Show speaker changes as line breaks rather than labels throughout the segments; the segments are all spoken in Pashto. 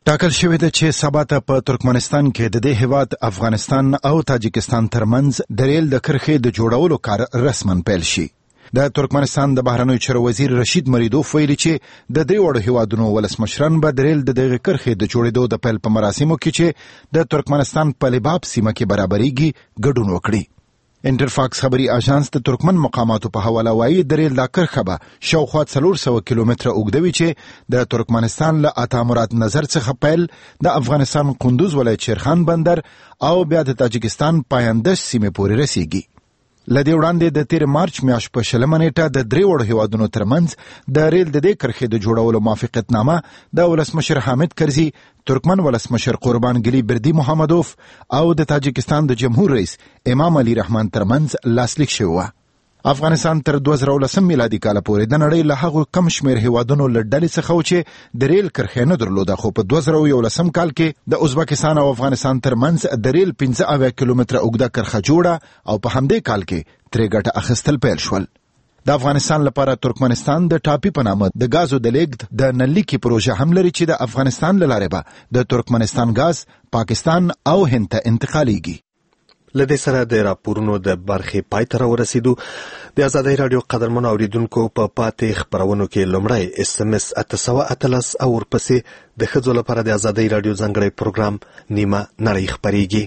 ټاکل شوې ده چې سبا ته په ترکمنستان کې د دې هیواد افغانستان او تاجکستان ترمنځ د ریل د کرښې د جوړولو کار رسماً پیل شي. د ترکمنستان د بهرنیو چارو وزیر رشید مریدوف ویلي چې د درې وړو هیوادونو ولسمشران به د ریل د دغه کرښې د جوړېدو د پیل په مراسمو کې چې د ترکمنستان په لباب سیمه کې برابرېږي ګډون وکړي. انټرفاکس خبري اژانس د ترکمن مقاماتو په حواله وایي د ریل د کرښه به شاوخوا 400 کیلومتره اوږده چې د ترکمنستان له عطا مراد نظر څخه پیل د افغانستان قندوز ولایت شیرخان بندر او بیا د تاجکستان پایندش سیمې پورې رسیږي. لدې وړاندې د 13 مارچ میاشت په 20 نیټه د درې وړو هیوادونو ترمنځ د ریل د دې کرښې د جوړولو موافقتنامه د ولسمشر حامد کرزي، ترکمن ولسمشر قربان ګلی بردی محمدوف او د تاجکستان د جمهور رئیس امام علي رحمان ترمنځ لاسلیک شوی و. افغانستان تر 2019 میلادي کال پورې د نړۍ له هغو کم شمېر هیوادونو له ډلې څخه و چې د ریل کرښه نه درلوده، خو په 2011 کال کې د ازبکستان او افغانستان ترمنځ د ریل 15 کیلومتره اوږده کرښه جوړه او په همدې کال کې ترې ګټه اخیستل پیل شول. د افغانستان لپاره ترکمنستان د ټاپي په نامه د غازو د لیږد د نلیکي پروژه هم لري چې د افغانستان له لارې به د ترکمنستان غاز پاکستان او هند ته انتقالیږي.
لدې سره د راپورونو د برخې پای ته ورسېدو. د آزادۍ رادیو قدرمن اوریدونکو په پاتې خبرونو کې لومړی SMS 813 او ورپسې د ښځو لپاره د آزادۍ رادیو ځانګړی پروګرام نیمه نړۍ خپرېږي.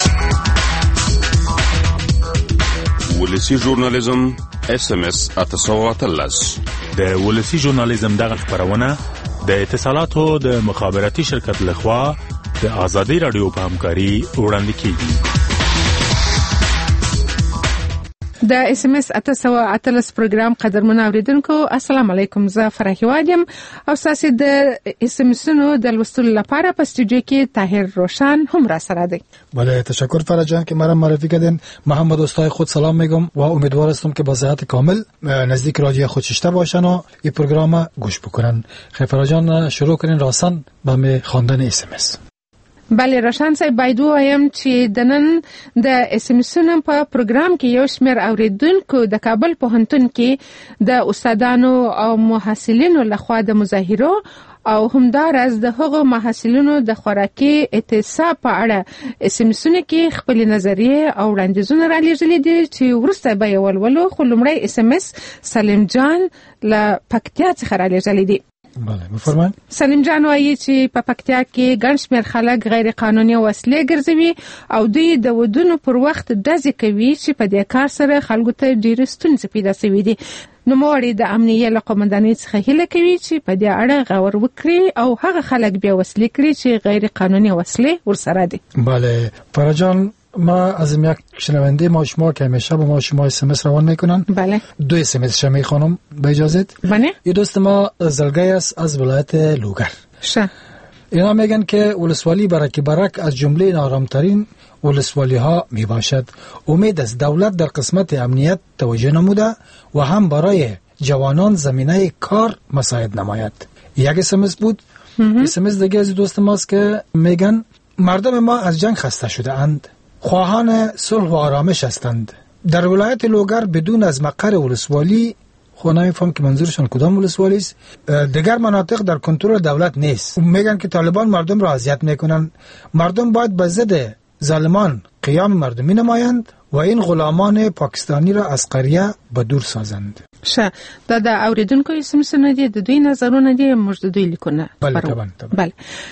ولسی ژورنالیزم SMS 813.
د ولسی ژورنالیزم دغه خبرونه د اتصالاتو د مخابراتي شرکت لخوا د آزادۍ رادیو په همکاري وړاندې کیږي.
د SMS 813 پروګرام قدرمن اوریدونکو السلام علیکم، زه فرحي وادم او تاسو د SMS-ونو د لوستلو لپاره په استودیو کې طاهر روشن هم را سره دی.
بله، تشکر فرح جان که مرا معرفی کردین. محمد استاد خود سلام میگم و امیدوار هستم که با صحت کامل نزدیک رادیو خودشیشته باشن و این پروگرام گوش بکنن. خیلی فرح جان شروع کنین راستن به خواندن SMS.
بله روشن صاحب، باید وایم چې د نن د SMS-ونو په پروګرام کې یو شمېر اوریدونکو د کابل پوهنتون کې د استادانو او محصلینو لخوا د مظاهرو او همدارس د هغو محصلینو د خوراکي اعتصاب په اړه SMS-ونو کې خپل نظریه او وړاندیزونه را لېږلي دي چې وروسته به یې ولولو. خو لومړی SMS سلیم جان له پکتیا څخه را لېږلی دی.
بله، بفرمایئ.
سلیم جان وایي چې په پکتیا کې ګڼ شمېر خلک غیر قانوني وسلې ګرځوي او دوی د ودونو پر وخت ډزې کوي چې په دې کار سره خلکو ته ډېرې ستونزې پیدا شوي دي. نوموړی د امنیې له قومندانۍ څخه هیله کوي چې په دې اړه غور وکړي او هغه خلک بیا وسلې کړي چې غیر قانوني وسلې ورسره دي. بله فرح جان، ما از یک شنونده ما شما که همیشه با ما شما SMS روان میکنن، بله،
2 SMS شما خانم با اجازت.
بله.
یه دوست ما زلگی است از ولایت لوگر. اینا میگن که ولسوالی برک از جمله نارامترین ولسوالی ها می باشد. امید است دولت در قسمت امنیت توجه نموده و هم برای جوانان زمینه کار مساعد نماید. یک SMS بود. SMS دیگه از دوست ماست که میگن مردم ما از جنگ خسته شده اند، خواهان صلح و آرامش هستند. در ولایت لوگر بدون از مقر ولسوالی، خب نمیفهم که منظورشان کدام ولسوالی است، دیگر مناطق در کنترل دولت نیست. میگن که طالبان مردم را اذیت میکنند. مردم باید به ضد ظالمان قیام مردمی نمایند و این غلامان پاکستانی را از قریه به دور سازند.
دا د اوریدونکو SMS-ونه دي، د دوی نظرونه دي، موږ د دوی لیکونه.
بله طبعا.
بله.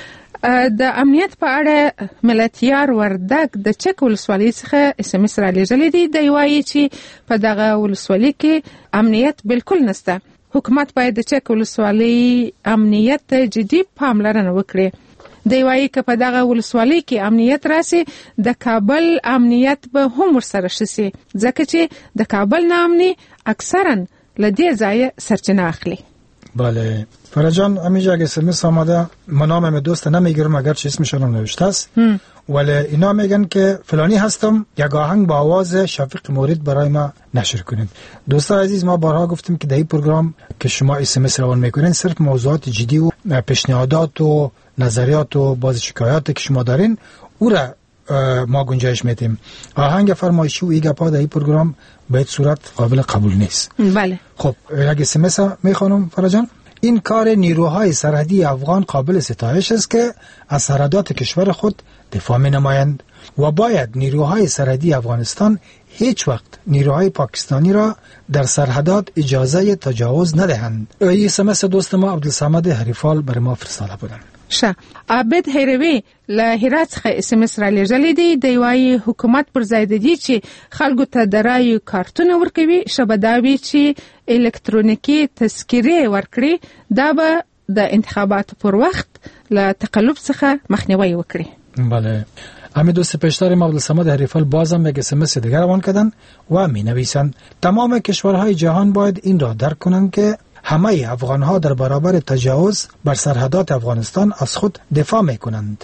د امنیت په اړه ملتیار وردګ د چک ولسوالۍ څخه SMS را لېږلی دی. دی وایي چې په دغه ولسوالۍ کې امنیت بالکل نشته. حکومت باید د چک ولسوالۍ امنیت ته جدي پاملرنه وکړي. دی وایي که په دغه ولسوالۍ کې امنیت راسي، د کابل امنیت به هم ورسره ښه سي، ځکه چې د کابل ناامني اکثرا له دې ځایه سرچینه اخلي.
بله فرح جان، همیشه اگه SMS آمده من نامم دوست نمیگیرم اگرچه اسمشون هم نوشته است، ولی اینا میگن که فلانی هستم، یک آهنگ با آواز شفیق مورد برای ما نشر کنید. دوستان عزیز، ما بارها گفتیم که در این پروگرام که شما SMS روان میکنین صرف موضوعات جدی و پیشنهادات و نظریات و باز شکایات که شما دارین او را ما گنجایش میدیم. آهنگ فرمایشی و ایگا پا در این پروگرام به صورت قابل قبول نیست.
بله.
خب یک SMS میخوانم فرح جان. این کار نیروهای سرحدی افغان قابل ستایش است که از سرحدات کشور خود دفاع می‌نمایند و باید نیروهای سرحدی افغانستان هیچ وقت نیروهای پاکستانی را در سرحدات اجازه تجاوز ندهند. این SMS دوست ما عبدالصمد حریفال برای ما فرستاده بودند.
عابد هیروی له هرات څخه SMS را لېږلې دی. دی وايي حکومت پر ځای د دې چې خلکو ته د رایو کارتونه ورکوي شبه دا وي چې الکترونیکي تذکرې ورکړي، دا به د انتخاباتو پر وخت له تقلب څخه مخنیوی وکړي.
بله. همین دوست پیشتر ما عبدالصمد حریفال بازم یک SMS دیگر روان کردن و می نویسند تمام کشورهای جهان باید این را درک کنند که همه افغانها در برابر تجاوز بر سرحدات افغانستان از خود دفاع می کنند.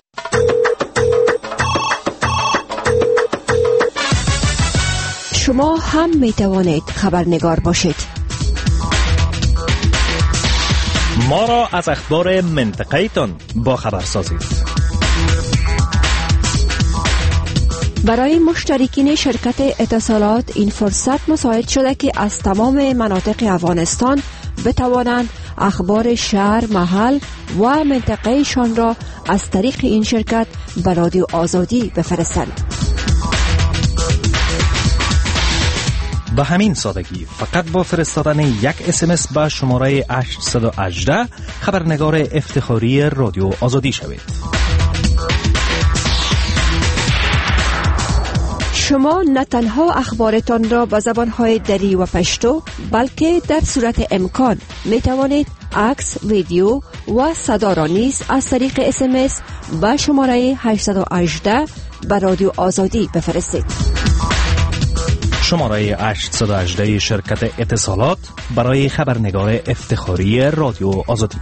شما هم می توانید خبرنگار باشید.
ما را از اخبار منطقه تان با خبر سازید.
برای مشترکین شرکت اتصالات این فرصت مساعد شده که از تمام مناطق افغانستان بتوانند اخبار شهر، محل و منطقه شان را از طریق این شرکت به رادیو آزادی بفرستند.
به همین سادگی فقط با فرستادن یک SMS به شماره 818 خبرنگار افتخاری رادیو آزادی شوید.
شما نه تنها اخبارتان را به زبانهای دری و پشتو بلکه در صورت امکان می توانید عکس، ویدیو و صدا را نیز از طریق SMS به شماره 818 به رادیو آزادی بفرستید.
شماره 818 شرکت اتصالات برای خبرنگار افتخاری رادیو آزادی.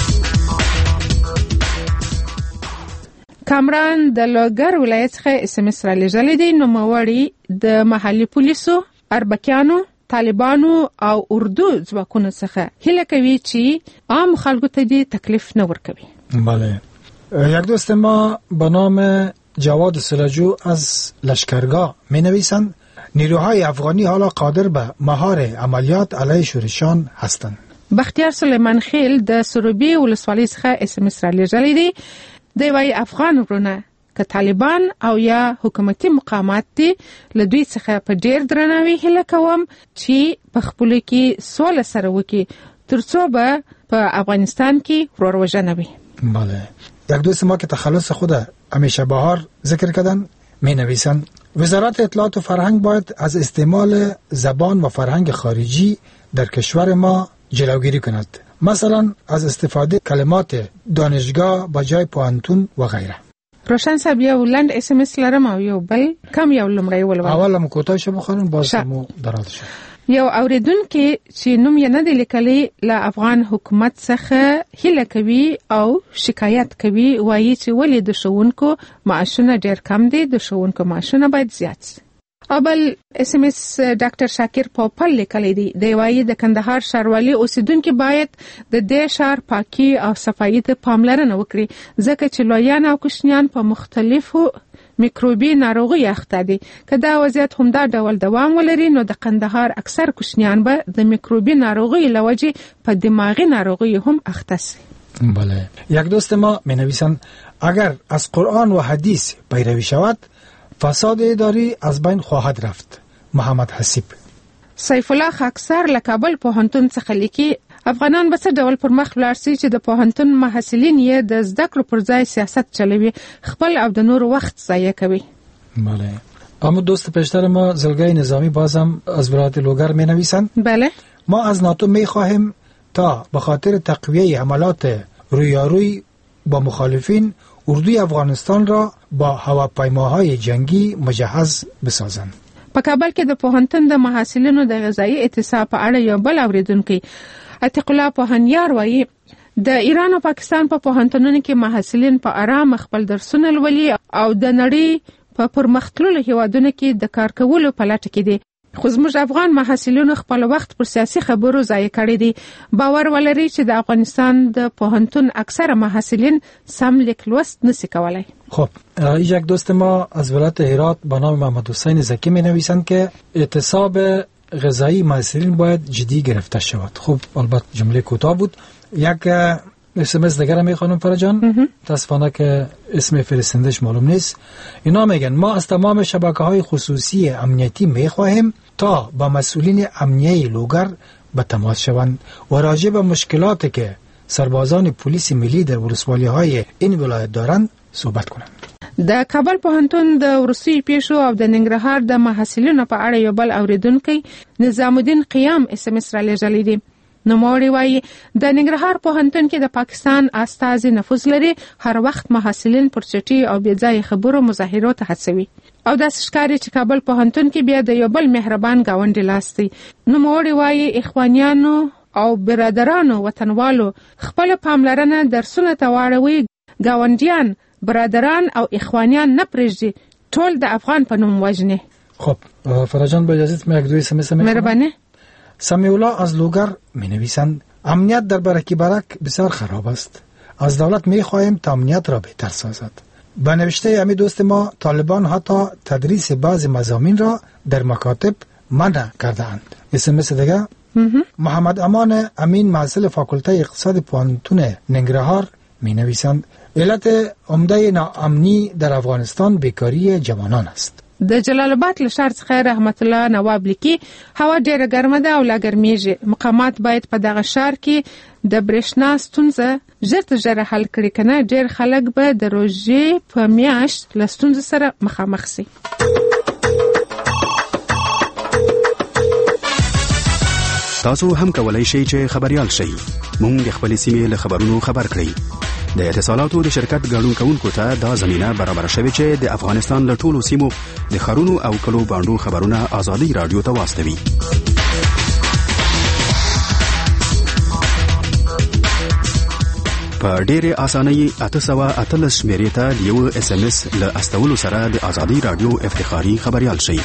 کامران د لوګر ولایت څخه SMS را لېږلی دی. نوموړي د محلي پولیسو، اربکیانو، طالبانو او اردو ځواکونو څخه هیله کوي چې عام خلکو ته دې تکلیف نه ورکوي.
بله. یک دوست ما به نام جواد سلجو از لشکرگاه می نویسند نیروهای افغانی حالا قادر به مهار عملیات علیه شورشیان هستند.
بختیار سلیمان خیل د سروبي ولسوالۍ څخه SMS را لېږلی دی. دی وايي افغان ورونه که طالبان او یا حکومتي مقامات دي له دوی څخه په ډیر درناوي هیله کوم چې په خپلو کې سوله سره وکړي ترڅو به په افغانستان کې وروروژنه وي.
بله. یک دوست ما که تخلص خود همیشه بهار ذکر کردن می نویسند وزارت اطلاعات و فرهنگ باید از استعمال زبان و فرهنگ خارجی در کشور ما جلوگیری کند، مثلا از استفاده کلمات دانشگاه با جای پوهنتون و غیره.
روشن صاحب یو لنډ SMS لرم او یو بل کم یو لمړی ولول.
اول کوتاه شو بخورن باز مو دراز شو.
یو اوریدونکو چې نوم یې نه دی لیکلی له افغان حکومت څخه هیله کوي او شکایت کوي، وایي چې ولې د ښوونکو معاشونه ډیر کم دي، د ښوونکو معاشونه باید زیات شي. اول SMS ډاکټر شاکر پوپل لیکلی دی. دی وایي د کندهار ښاروالي اوسیدونکو باید د دې ښار پاکي او صفایي ته پاملرنه وکړي ځکه چې لویان او کوچنیان په مختلفو میکروبي ناروغي اخته دي. که دا وضعیت همدا ډول دوام ولري نو د قندهار اکثر کوچنیان به د میکروبي ناروغي له وجې په دماغي ناروغي هم اخته شي.
بله. یک دوست ما می نویسند اگر از قرآن و حدیث پیروی شود فساد اداری از بین خواهد رفت. محمد حسیب.
سیف الله خاکسار له کابل پوهنتون څخه لیکي افغانان به څه ډول پر مخ ولاړ شي چې د پوهنتون محصلین یې د زده کړو پر ځای سیاست چلوي، خپل او د نور وخت ضایع کوي.
بله. اما دوست پیشتر ما زلگای نظامی بازم از ولایت لوگر می نویسند
بله
ما از ناتو می خواهیم تا به خاطر تقویه حملات رویاروی با مخالفین اردوی افغانستان را با هواپیماهای جنگی مجهز بسازند.
په کابل کې د پوهنتون د محصلینو د غذایی اعتصاب په اړه یو بل اوریدونکو عتیق الله پوهنیار وایي د ایران او پاکستان په پوهنتونونو کې محصلین په آرام خپل درسونه لولي او د نړۍ په پرمختللو هیوادونو کې د کار کولو په لټه کې دي، خو زموږ افغان محصلینو خپل وخت پر سیاسي خبرو ضایع کړی دی. باور ولري چې د افغانستان د پوهنتون اکثره محصلین سم لیک لوست نشي کولای.
خب یک دوست ما از ولایت هرات به نام محمد حسین زکی می نویسند که اعتصاب غذایی محصلین باید جدی گرفته شود. خب البته جمله کوتاه بود یک SMS دیگر میخوانم فرجان، متاسفانه که اسم فرستندش معلوم نیست. اینا میگن ما از تمام شبکه‌های خصوصی امنیتی میخواهیم تا با مسئولین امنیه لوگر به تماس شوند و راجع به مشکلاتی که سربازان پلیس ملی در ولسوالی‌های این ولایت دارند صحبت کنند.
د کابل پوهنتون د وروستیو پیښو او د ننګرهار د محصلینو په اړه یو بل اوریدونکي نظام الدین قیام SMS را لېږلی دی. نوموړی وایي د ننګرهار پوهنتون کې د پاکستان استازي نفوذ لري، هر وخت محصلین پر چټي او بېځایه خبرو مظاهرو ته هڅوي او داسې ښکاري چې کابل پوهنتون کې بیا د یو بل مهربان ګاونډي لاس دی. نوموړی وایي اخوانیانو او برادرانو وطنوالو خپل پاملرنه درسونه ته واړوي، ګاونډیان برادران او اخوانیان نه پرېږدي، ټول د افغان په نوم وژني.
خب فرجان با اجازت من یک دوی SMS
مهربانه.
سمیولا از لوگر می نویسند امنیت در برکی برک بسیار خراب است. از دولت می خواهیم تا امنیت را بهتر سازد. به نوشته امی دوست ما طالبان حتی تدریس بعض مضامین را در مکاتب منع کرده اند. SMS دیگه محمد امان امین محصل فاکولته اقتصاد پوهنتون ننگرهار می نویسند علت عمده ناامنی در افغانستان بیکاری جوانان است.
د جلال آباد له ښار څخه رحمت الله نواب لیکي هوا ډیره ګرمه ده او لا ګرمیږي. مقامات باید په دغه ښار کې د برېښنا ستونزه ژر تر ژره حل کړي، کنه ډیر خلک به د روژې په میاشت له ستونزې سره مخامخ شي.
تاسو هم کولای شئ چې خبريال شئ. موږ خپل سیمې له خبرونو خبر کړئ. د اتصالاتو د شرکت ګډون کوونکو ته دا زمينه برابر شوه چې د افغانستان له ټولو سیمو د خارونو او کلو باندې خبرونه آزادي رادیو ته واستوي. په ډېرې اسانۍ 818 شمیرې ته یو SMS له استولو سره د آزادي رادیو افتخاري خبريال شئ.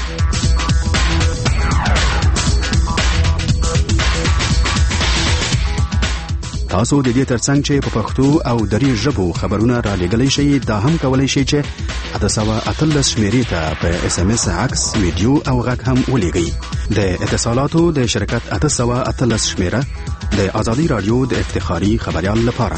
تاسو د دې ترڅنګ چې په پښتو او دري ژبو خبرونه را لېږلی شئ، دا هم کولای شئ چې 818 شمیرې ته په SMS عکس، ویډیو او غږ هم ولېږئ. د اتصالاتو د شرکت 818 شمیره د آزادي رادیو د افتخاري خبريال لپاره.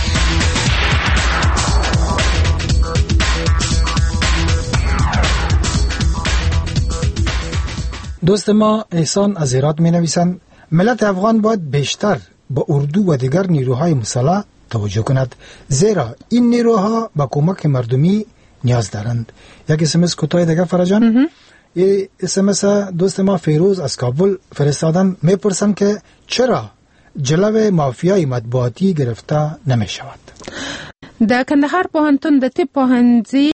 دوست ما احسان از هرات می نویسند ملت افغان باید بیشتر با اردو و دیگر نیروهای مسلح توجه کند، زیرا این نیروها با کمک مردمی نیاز دارند. یک SMS کوتاه دیگه فرجان. این SMS دوست ما فیروز از کابل فرستادن، میپرسن که چرا جلو مافیای مطبوعاتی گرفته نمی شود.
د کندهار پوهنتون د طب پوهنځي